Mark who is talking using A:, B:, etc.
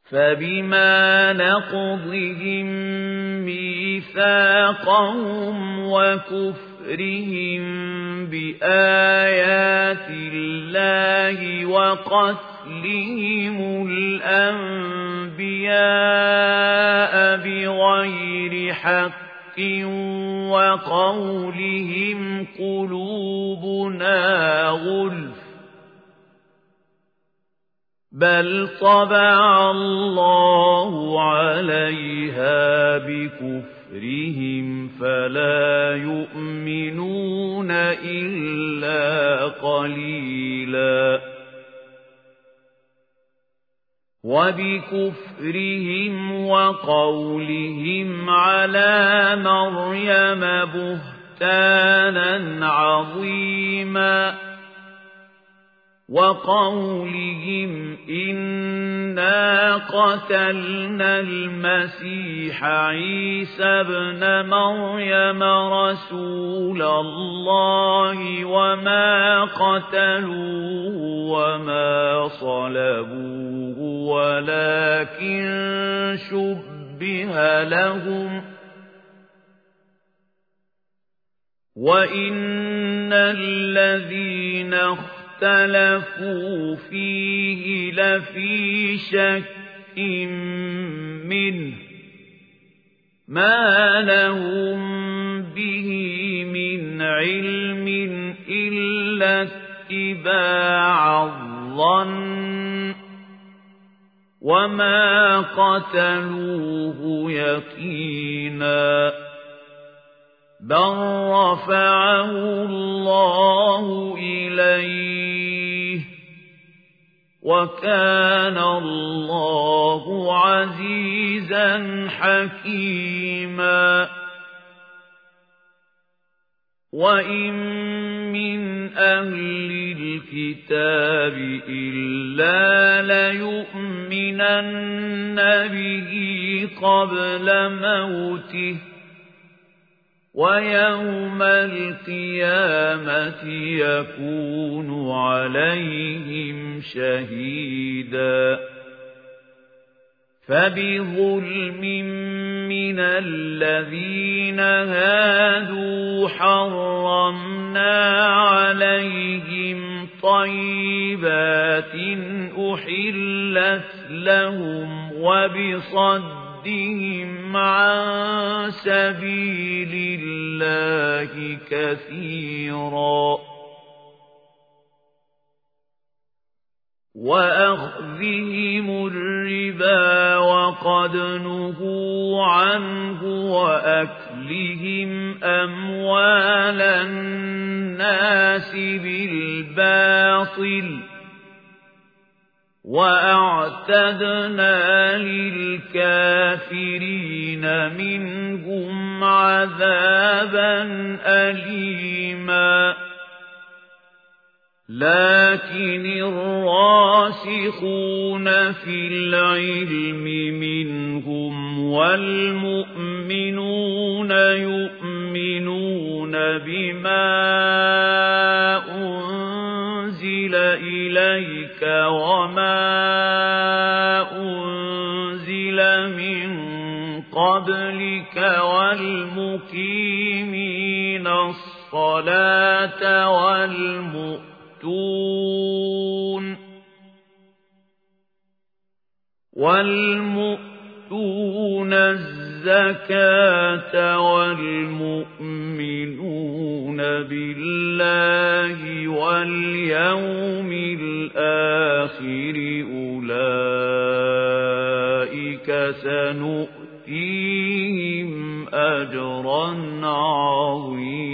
A: فبما نقضهم ميثاقهم وكفرهم بآيات الله وقتلهم الأنبياء بغير حق وقولهم قلوبنا غلف بل طبع الله عليها بكفرهم فلا يؤمنون إلا قليلا وبكفرهم وقولهم على مريم بهتانا عظيما وقولهم إنا قتلنا المسيح عيسى ابن مريم رسول الله وما قتلوه وما صلبوه ولكن شبه لهم وإن الذين اختلفوا فيه لفي شك منه ما لهم به من علم إلا اتباع الظن وما قتلوه يقينا بل رفعه الله إليه وكان الله عزيزا حكيما وإن من أهل الكتاب إلا ليؤمنن به قبل موته ويوم القيامة يكون عليهم شهيدا فبظلم من الذين هادوا حرمنا عليهم طيبات أحلت لهم وبصدهم عن سبيل الله كثيرا وأخذهم الربا وقد نهوا عنه وأكلهم أموال الناس بالباطل وأعتدنا للكافرين منهم عذابا أليما لكن الراسخون في العلم منهم والمؤمنون يؤمنون بما أنزل إليك وما أنزل من قبلك والمقيمين الصلاة والمؤتون الزكاة والمؤمنون بالله واليوم الآخر أولئك سنؤتيهم أجرا عظيما